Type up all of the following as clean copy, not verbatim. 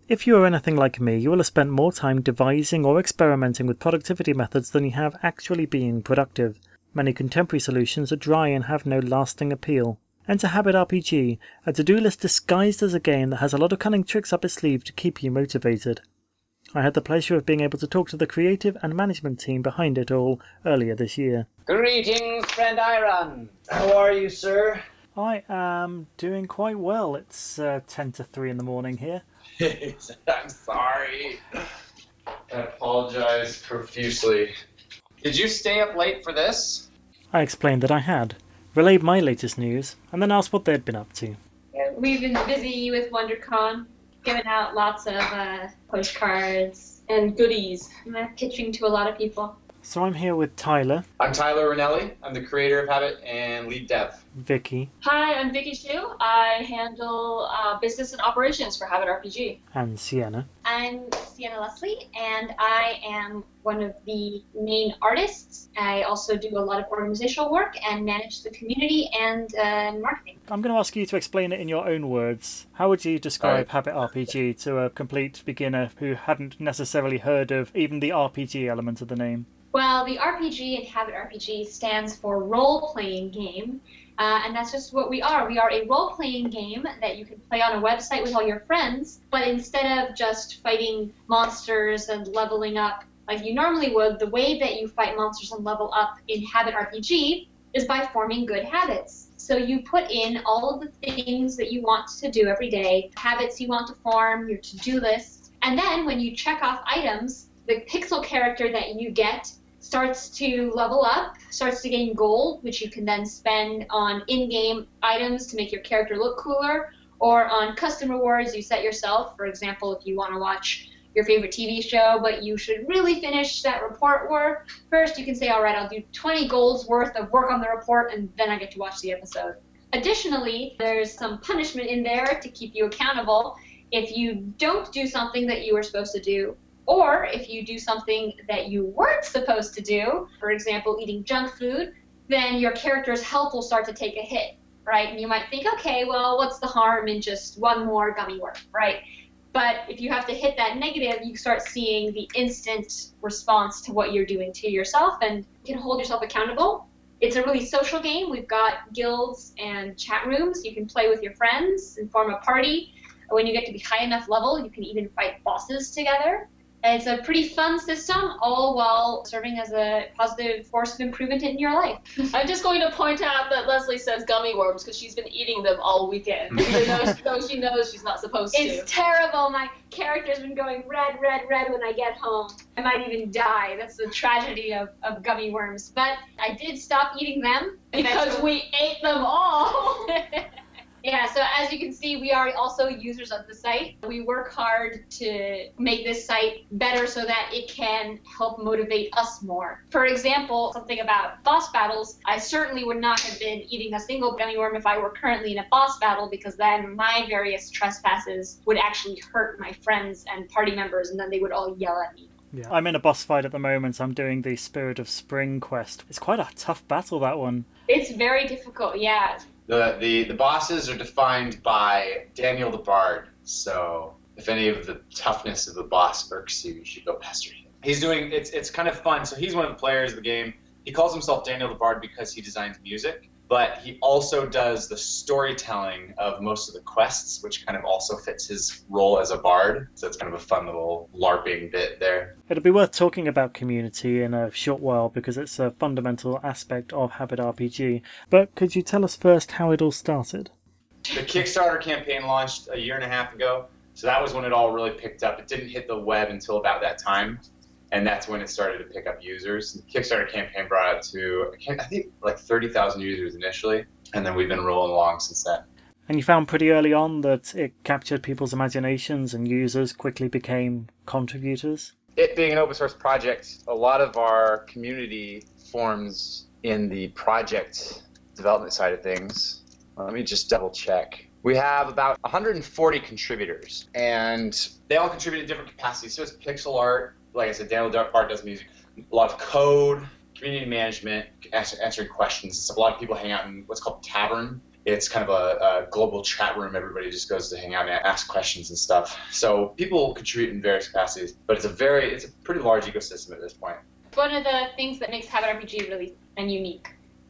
If you are anything like me, you will have spent more time devising or experimenting with productivity methods than you have actually being productive. Many contemporary solutions are dry and have no lasting appeal. Enter Habit RPG, a to-do list disguised as a game that has a lot of cunning tricks up its sleeve to keep you motivated. I had the pleasure of being able to talk to the creative and management team behind it all earlier this year. Greetings, friend Iron. How are you, sir? I am doing quite well. It's 10 to 3 in the morning here. I'm sorry. I apologize profusely. Did you stay up late for this? I explained that I had, relayed my latest news, and then asked what they'd been up to. We've been busy with WonderCon, giving out lots of postcards and goodies, pitching to a lot of people. So I'm here with Tyler. I'm Tyler Ranelli. I'm the creator of Habit and lead dev. Vicky. Hi, I'm Vicky Shu. I handle business and operations for Habit RPG. And Sienna. I'm Sienna Leslie, and I am one of the main artists. I also do a lot of organizational work and manage the community and marketing. I'm going to ask you to explain it in your own words. How would you describe Habit RPG to a complete beginner who hadn't necessarily heard of even the RPG element of the name? Well, the RPG in Habit RPG stands for role-playing game, and that's just what we are. We are a role-playing game that you can play on a website with all your friends, but instead of just fighting monsters and leveling up like you normally would, the way that you fight monsters and level up in Habit RPG is by forming good habits. So you put in all of the things that you want to do every day, habits you want to form, your to-do list, and then when you check off items, the pixel character that you get starts to level up, starts to gain gold, which you can then spend on in-game items to make your character look cooler, or on custom rewards you set yourself. For example, if you want to watch your favorite TV show, but you should really finish that report work first, you can say, all right, I'll do 20 golds worth of work on the report, and then I get to watch the episode. Additionally, there's some punishment in there to keep you accountable if you don't do something that you were supposed to do, or if you do something that you weren't supposed to do, for example, eating junk food, then your character's health will start to take a hit, right? And you might think, okay, well, what's the harm in just one more gummy worm, right? But if you have to hit that negative, you start seeing the instant response to what you're doing to yourself, and you can hold yourself accountable. It's a really social game. We've got guilds and chat rooms. You can play with your friends and form a party. When you get to be high enough level, you can even fight bosses together. It's a pretty fun system, all while serving as a positive force of improvement in your life. I'm just going to point out that Leslie says gummy worms because she's been eating them all weekend, even though she knows she's not supposed to. It's terrible. My character's been going red, red, red when I get home. I might even die. That's the tragedy of gummy worms. But I did stop eating them. Because we ate them all. Yeah, so as you can see, we are also users of the site. We work hard to make this site better so that it can help motivate us more. For example, something about boss battles, I certainly would not have been eating a single gummy worm if I were currently in a boss battle, because then my various trespasses would actually hurt my friends and party members, and then they would all yell at me. Yeah, I'm in a boss fight at the moment. I'm doing the Spirit of Spring quest. It's quite a tough battle, that one. It's very difficult, yeah. The bosses are defined by Daniel the Bard, so if any of the toughness of the boss irks you, you should go pester him. It's kind of fun. So he's one of the players of the game. He calls himself Daniel the Bard because he designs music, but he also does the storytelling of most of the quests, which kind of also fits his role as a bard. So it's kind of a fun little LARPing bit there. It'll be worth talking about community in a short while because it's a fundamental aspect of Habit RPG. But could you tell us first how it all started? The Kickstarter campaign launched a year and a half ago, so that was when it all really picked up. It didn't hit the web until about that time, and that's when it started to pick up users. The Kickstarter campaign brought it to, I think, like 30,000 users initially, and then we've been rolling along since then. And you found pretty early on that it captured people's imaginations and users quickly became contributors? It being an open source project, a lot of our community forms in the project development side of things. Let me just double check. We have about 140 contributors, and they all contribute in different capacities. So it's pixel art, like I said, Daniel Bard does music, a lot of code, community management, answering questions. A lot of people hang out in what's called Tavern, It's kind of a global chat room. Everybody just goes to hang out and ask questions and stuff. So people contribute in various capacities, but it's a pretty large ecosystem at this point. It's one of the things that makes Habit RPG really and unique.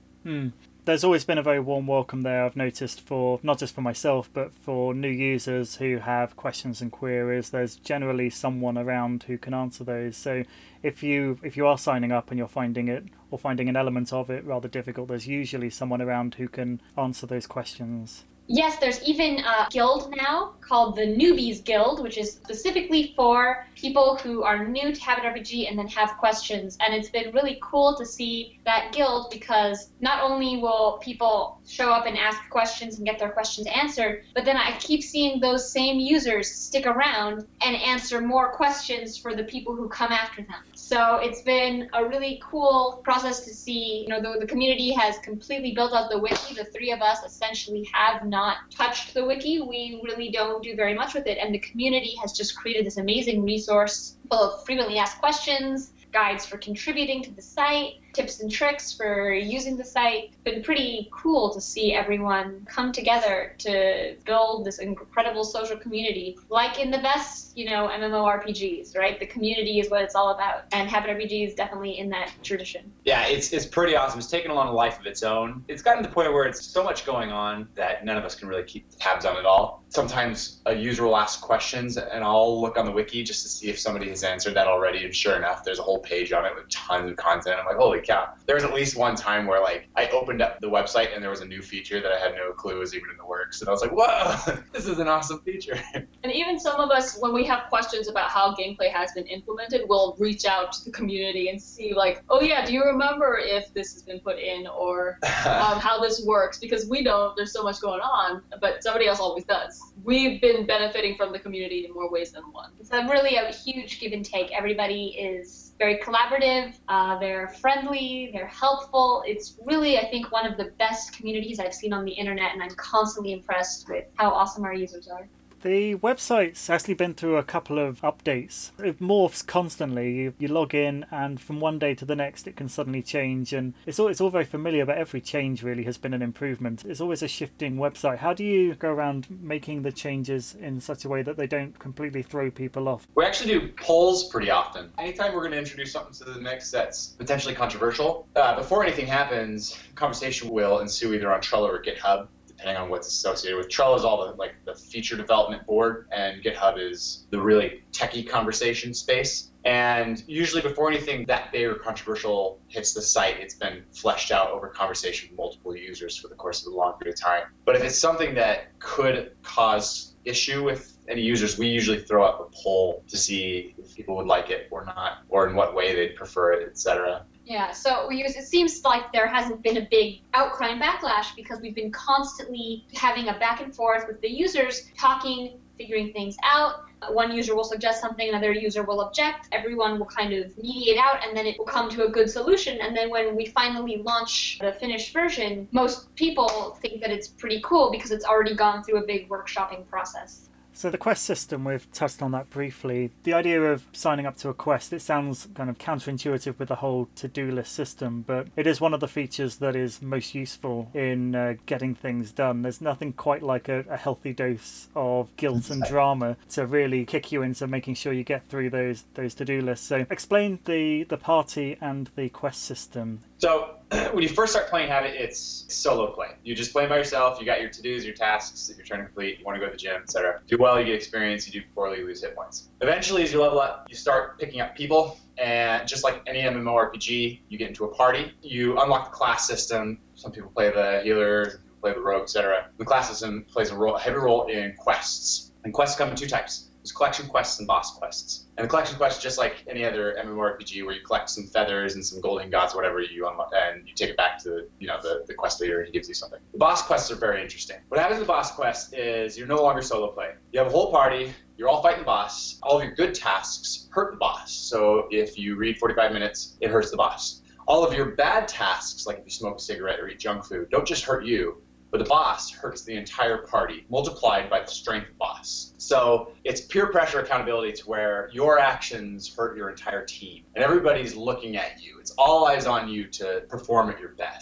There's always been a very warm welcome there, I've noticed, for not just for myself, but for new users who have questions and queries. There's generally someone around who can answer those. So if you are signing up and you're finding it, or finding an element of it rather difficult, there's usually someone around who can answer those questions. Yes, there's even a guild now called the Newbies Guild, which is specifically for people who are new to Habit RPG and then have questions. And it's been really cool to see that guild, because not only will people show up and ask questions and get their questions answered, but then I keep seeing those same users stick around and answer more questions for the people who come after them. So it's been a really cool process to see. The community has completely built out the wiki. The three of us essentially have not touched the wiki. We really don't do very much with it, and the community has just created this amazing resource full of frequently asked questions, guides for contributing to the site, tips and tricks for using the site. It's been pretty cool to see everyone come together to build this incredible social community, like in the best, MMORPGs, right? The community is what it's all about, and Habit RPG is definitely in that tradition. Yeah, it's pretty awesome. It's taken on a life of its own. It's gotten to the point where it's so much going on that none of us can really keep tabs on it all. Sometimes a user will ask questions, and I'll look on the wiki just to see if somebody has answered that already, and sure enough, there's a whole page on it with tons of content. I'm like, holy cow. There was at least one time where I opened up the website and there was a new feature that I had no clue was even in the works, and I was like, whoa, this is an awesome feature. And even some of us, when we have questions about how gameplay has been implemented, we'll reach out to the community and see oh yeah, do you remember if this has been put in, or how this works? Because we don't, there's so much going on, but somebody else always does. We've been benefiting from the community in more ways than one. It's really a huge give and take. Everybody is very collaborative, they're friendly, they're helpful. It's really, I think, one of the best communities I've seen on the internet, and I'm constantly impressed with how awesome our users are. The website's actually been through a couple of updates. It morphs constantly. You log in, and from one day to the next it can suddenly change, and it's all very familiar, but every change really has been an improvement. It's always a shifting website. How do you go around making the changes in such a way that they don't completely throw people off? We actually do polls pretty often. Anytime we're going to introduce something to the mix that's potentially controversial, before anything happens, conversation will ensue either on Trello or GitHub, depending on what's associated with. Trello is all the feature development board, and GitHub is the really techie conversation space. And usually before anything that big or controversial hits the site, it's been fleshed out over conversation with multiple users for the course of a long period of time. But if it's something that could cause issue with any users, we usually throw up a poll to see if people would like it or not, or in what way they'd prefer it, etc. Yeah, so it seems like there hasn't been a big outcry and backlash, because we've been constantly having a back and forth with the users, talking, figuring things out. One user will suggest something, another user will object. Everyone will kind of mediate out, and then it will come to a good solution. And then when we finally launch the finished version, most people think that it's pretty cool because it's already gone through a big workshopping process. So the quest system, we've touched on that briefly. The idea of signing up to a quest, it sounds kind of counterintuitive with the whole to-do list system, but it is one of the features that is most useful in getting things done. There's nothing quite like a healthy dose of guilt and drama to really kick you into making sure you get through those to-do lists. So explain the party and the quest system. So when you first start playing Habit, it's solo play. You just play by yourself. You got your to-dos, your tasks that you're trying to complete. You want to go to the gym, etc. Do well, you get experience. You do poorly, you lose hit points. Eventually, as you level up, you start picking up people. And just like any MMORPG, you get into a party. You unlock the class system. Some people play the healer, some people play the rogue, etc. The class system plays a heavy role in quests. And quests come in two types. There's collection quests and boss quests. And the collection quests, just like any other MMORPG, where you collect some feathers and some golden gods, whatever, you unlock, and you take it back to the quest leader, and he gives you something. The boss quests are very interesting. What happens with the boss quest is you're no longer solo play. You have a whole party. You're all fighting the boss. All of your good tasks hurt the boss. So if you read 45 minutes, it hurts the boss. All of your bad tasks, like if you smoke a cigarette or eat junk food, don't just hurt you, but the boss hurts the entire party, multiplied by the strength of the boss. So it's peer pressure accountability to where your actions hurt your entire team. And everybody's looking at you. It's all eyes on you to perform at your best.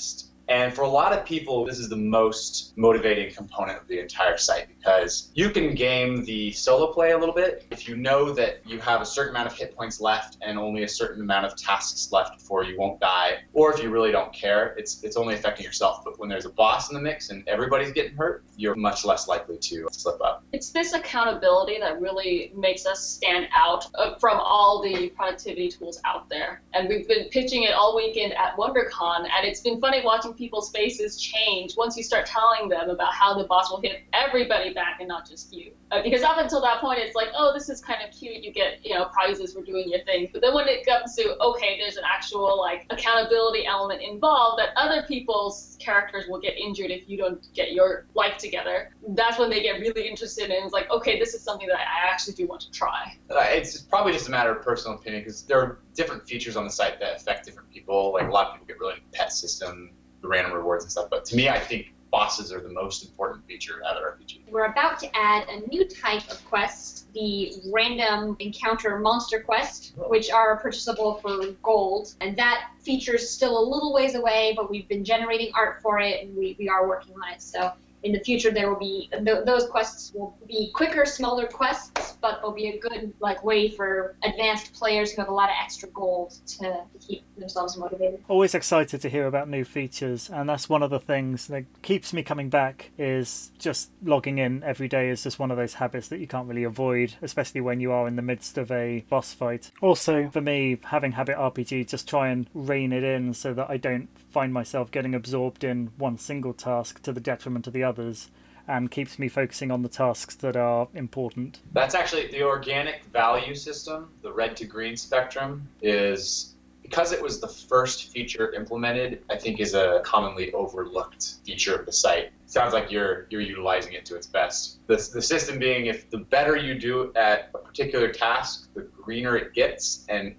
And for a lot of people, this is the most motivating component of the entire site because you can game the solo play a little bit if you know that you have a certain amount of hit points left and only a certain amount of tasks left before you won't die, or if you really don't care, it's only affecting yourself. But when there's a boss in the mix and everybody's getting hurt, you're much less likely to slip up. It's this accountability that really makes us stand out from all the productivity tools out there. And we've been pitching it all weekend at WonderCon, and it's been funny watching people's faces change once you start telling them about how the boss will hit everybody back and not just you. Because up until that point, it's like, oh, this is kind of cute. You get, prizes for doing your thing. But then when it comes to, okay, there's an actual accountability element involved that other people's characters will get injured if you don't get your life together, that's when they get really interested in. It's like, okay, this is something that I actually do want to try. It's probably just a matter of personal opinion because there are different features on the site that affect different people. Like a lot of people get really into the pet system, the random rewards and stuff. But to me, I think bosses are the most important feature out of RPG. We're about to add a new type of quest, the random encounter monster quest, which are purchasable for gold. And that feature is still a little ways away, but we've been generating art for it and we are working on it. So in the future, there will be those quests will be quicker, smaller quests, but they'll be a good way for advanced players who have a lot of extra gold to keep themselves motivated. Always excited to hear about new features, and that's one of the things that keeps me coming back. Is just logging in every day is just one of those habits that you can't really avoid, especially when you are in the midst of a boss fight. Also, for me, having Habit RPG, just try and rein it in so that I don't find myself getting absorbed in one single task to the detriment of the others, and keeps me focusing on the tasks that are important. That's actually the organic value system, the red to green spectrum, is because it was the first feature implemented, I think is a commonly overlooked feature of the site. Sounds like you're utilizing it to its best. The system being, if the better you do at a particular task, the greener it gets, and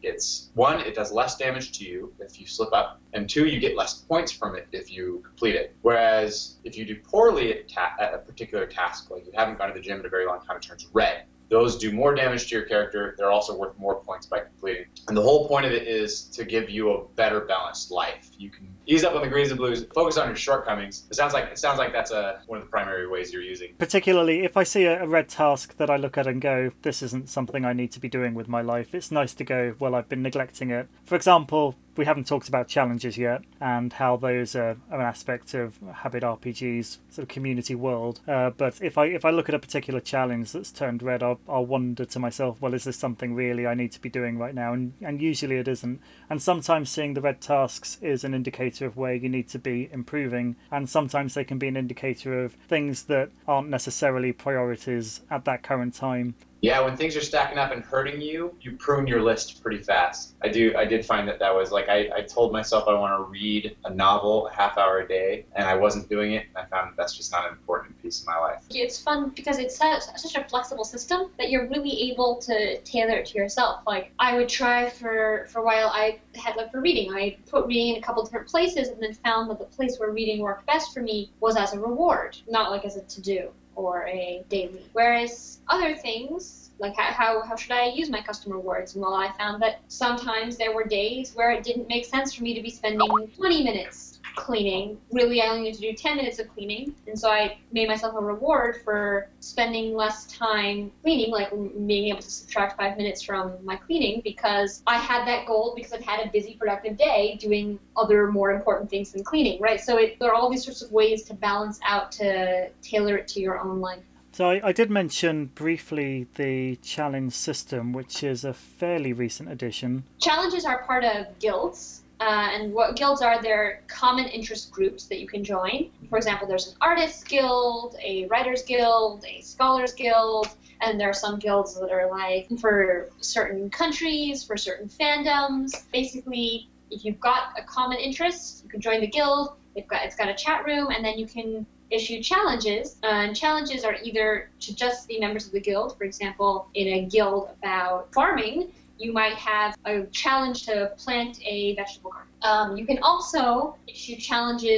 it does less damage to you if you slip up, and 2, you get less points from it if you complete it. Whereas if you do poorly at a particular task, like you haven't gone to the gym in a very long time, it turns red. Those do more damage to your character. They're also worth more points by completing. And the whole point of it is to give you a better balanced life. You can ease up on the greens and blues, focus on your shortcomings. It sounds like that's one of the primary ways you're using. Particularly if I see a red task that I look at and go, this isn't something I need to be doing with my life, it's nice to go, well, I've been neglecting it. For example, we haven't talked about challenges yet and how those are an aspect of Habit RPG's sort of community world. But if I look at a particular challenge that's turned red, I'll wonder to myself, well, is this something really I need to be doing right now? And usually it isn't. And sometimes seeing the red tasks is an indicator of where you need to be improving. And sometimes they can be an indicator of things that aren't necessarily priorities at that current time. Yeah, when things are stacking up and hurting you, you prune your list pretty fast. I did find that was I told myself I want to read a novel a half hour a day, and I wasn't doing it, and I found that's just not an important piece of my life. It's fun because it's such a flexible system that you're really able to tailor it to yourself. Like, I would try for a while, I had love for reading. I put reading in a couple different places and then found that the place where reading worked best for me was as a reward, not like as a to-do or a daily. Whereas other things, like how should I use my custom rewards? Well, I found that sometimes there were days where it didn't make sense for me to be spending 20 minutes cleaning. Really, I only need to do 10 minutes of cleaning. And so I made myself a reward for spending less time cleaning, like being able to subtract 5 minutes from my cleaning, because I had that goal because I've had a busy, productive day doing other more important things than cleaning, right? So there are all these sorts of ways to balance out, to tailor it to your own life. So I did mention briefly the challenge system, which is a fairly recent addition. Challenges are part of guilds. And what guilds are, they're common interest groups that you can join. For example, there's an artist guild, a writer's guild, a scholars guild, and there are some guilds that are like for certain countries, for certain fandoms. Basically, if you've got a common interest, you can join the guild. It's got a chat room, and then you can issue challenges. And challenges are either to just the members of the guild. For example, in a guild about farming, you might have a challenge to plant a vegetable garden. You can also issue challenges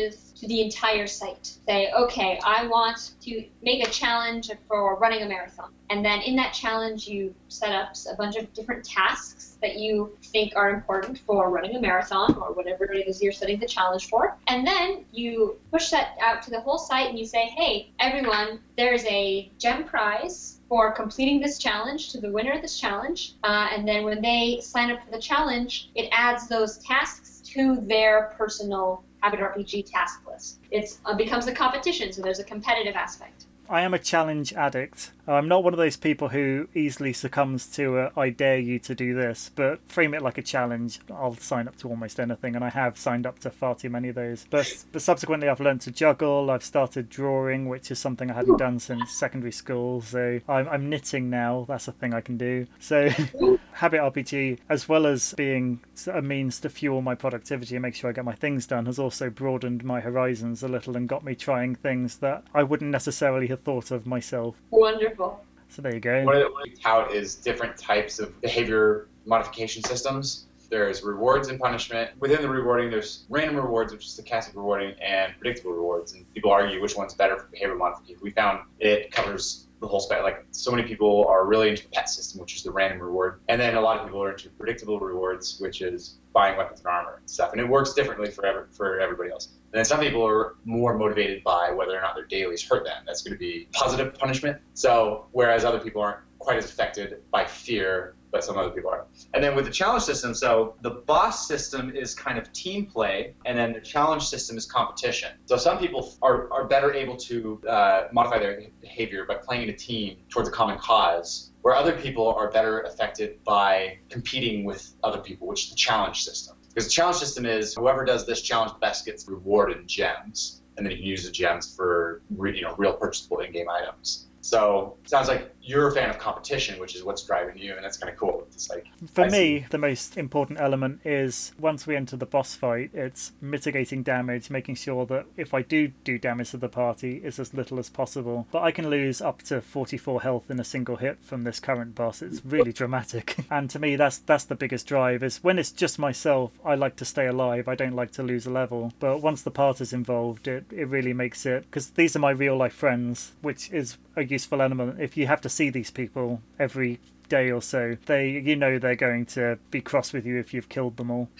to the entire site. Say, okay, I want to make a challenge for running a marathon. And then in that challenge, you set up a bunch of different tasks that you think are important for running a marathon or whatever it is you're setting the challenge for. And then you push that out to the whole site and you say, hey, everyone, there's a gem prize for completing this challenge to the winner of this challenge. And then when they sign up for the challenge, it adds those tasks to their personal Habit RPG task list. It becomes a competition, so there's a competitive aspect. I am a challenge addict. I'm not one of those people who easily succumbs to I dare you to do this, but frame it like a challenge. I'll sign up to almost anything, and I have signed up to far too many of those. But subsequently I've learned to juggle, I've started drawing, which is something I hadn't done since secondary school, so I'm knitting now, that's a thing I can do. So Habit RPG, as well as being a means to fuel my productivity and make sure I get my things done, has also broadened my horizons a little and got me trying things that I wouldn't necessarily have thought of myself. Wonderful. So there you go. One of the tout is different types of behavior modification systems. There's rewards and punishment. Within the rewarding, there's random rewards, which is stochastic rewarding, and predictable rewards. And people argue which one's better for behavior modification. We found it covers the whole spectrum. Like, so many people are really into the PET system, which is the random reward. And then a lot of people are into predictable rewards, which is buying weapons and armor and stuff. And it works differently for everybody else. And then some people are more motivated by whether or not their dailies hurt them. That's going to be positive punishment. So whereas other people aren't quite as affected by fear, but some other people are. And then with the challenge system, so the boss system is kind of team play, and then the challenge system is competition. So some people are better able to modify their behavior by playing in a team towards a common cause, where other people are better affected by competing with other people, which is the challenge system. Because the challenge system is whoever does this challenge best gets rewarded gems, and then you can use the gems for real purchasable in-game items. So it sounds like you're a fan of competition, which is what's driving you, and that's kind of cool. It's like, for me, the most important element is once we enter the boss fight, it's mitigating damage, making sure that if I do damage to the party, it's as little as possible. But I can lose up to 44 health in a single hit from this current boss. It's really dramatic. And to me, that's the biggest drive, is when it's just myself, I like to stay alive. I don't like to lose a level. But once the party's involved, it really makes it, because these are my real life friends, which is a useful element. If you have to see these people every day or so, they're going to be cross with you if you've killed them all.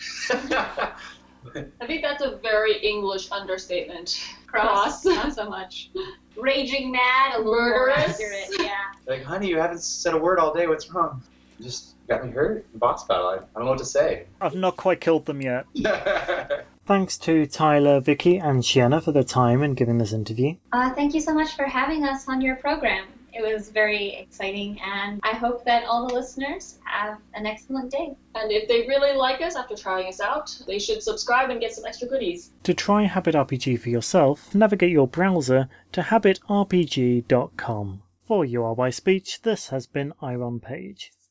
I think that's a very English understatement. Cross, not so much. Raging mad, a little more Murderous. accurate, yeah. Like, honey, you haven't said a word all day. What's wrong? You just got me hurt in boss battle. I don't know what to say. I've not quite killed them yet. Thanks to Tyler, Vicky, and Sienna for their time in giving this interview. Thank you so much for having us on your program. It was very exciting, and I hope that all the listeners have an excellent day. And if they really like us after trying us out, they should subscribe and get some extra goodies. To try Habit RPG for yourself, navigate your browser to habitrpg.com. For URY Speech, this has been Iron Page.